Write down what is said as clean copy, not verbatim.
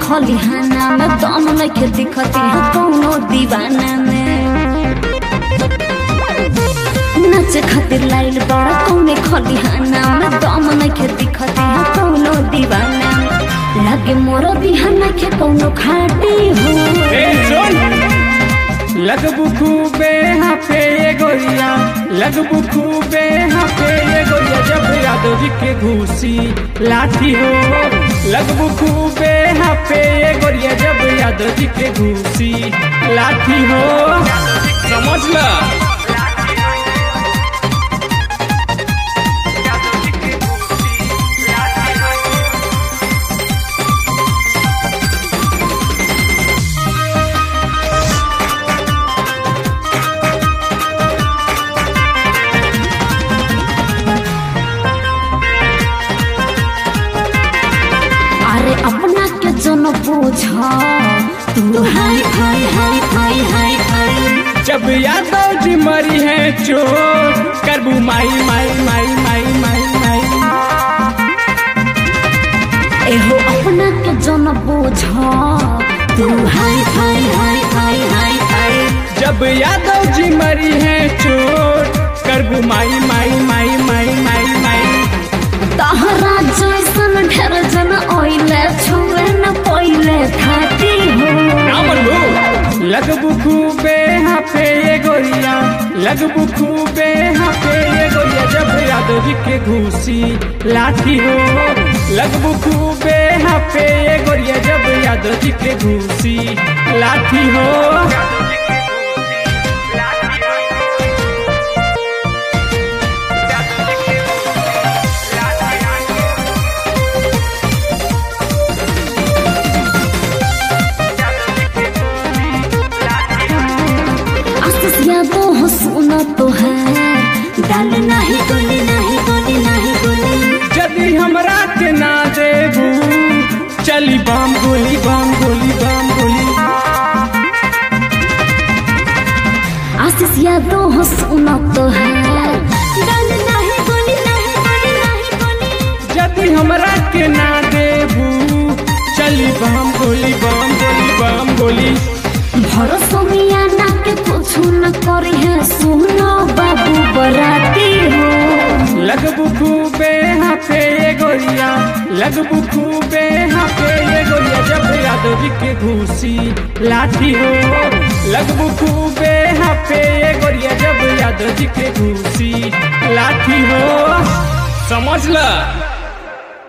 खलिहाना में दम नइखे दिखती है कौनो दीवाना में। नाचे खातिर लाइल बड़ा कौने खलिहाना में दम नइखे दिखती है कौनो दीवाना में। लागे मोर बिहान नइखे कौनो खाटी हो। लगबू खूबे हाफे ये गोरिया, लगबू खूबे हाफे ये गोरिया, जब यादव जी के घूसी लाठी हो। लगबू खूबे हाफे ये गोरिया, जब यादव जी के घूसी लाठी हो। समझ ला। अपना के जन पूछा तू हाय हाय हाय हाय हाय हाय। जब यादव जी मरी है चोट करबू माई माई माई माई माई माई। एहो अपना के जन पूछा तू हाय हाय हाय हाय हाय हाय। जब यादव जी मरी है चोट करबू माई माई माई माई माई माई। तहरा जैसन ढेर जन ओइले छुए न पहिले थाती हो। लगबू खूबे हाफे ये गोरिया, लगबू खूबे हाफे ये गोरिया, जब यादव जी के घूसी लाठी हो। लगबू खूबे हाफे ये गोरिया, जब यादव जी के घूसी लाठी हो। सुना तो है डाल नहीं गोली नहीं गोली नहीं गोली। यदि हमरा के ना देबू चली बम गोली बम गोली बम गोली। आशीष यादव हो सुना तो है डाल नहीं गोली नहीं गोली नहीं गोली। यदि हमरा के ना देबू चली बम गोली बम गोली बम गोली। भरोसा मिया ना के कुछ न करी है सुनो बाबू बराती हो। लगबू खूबे हाफे ये गोरिया, लगबू खूबे हाफे ये गोरिया, जब यादव जी के घूसी लाठी हो। लगबू खूबे हाफे ये गोरिया, जब यादव जी के घूसी लाठी हो। समझ ला।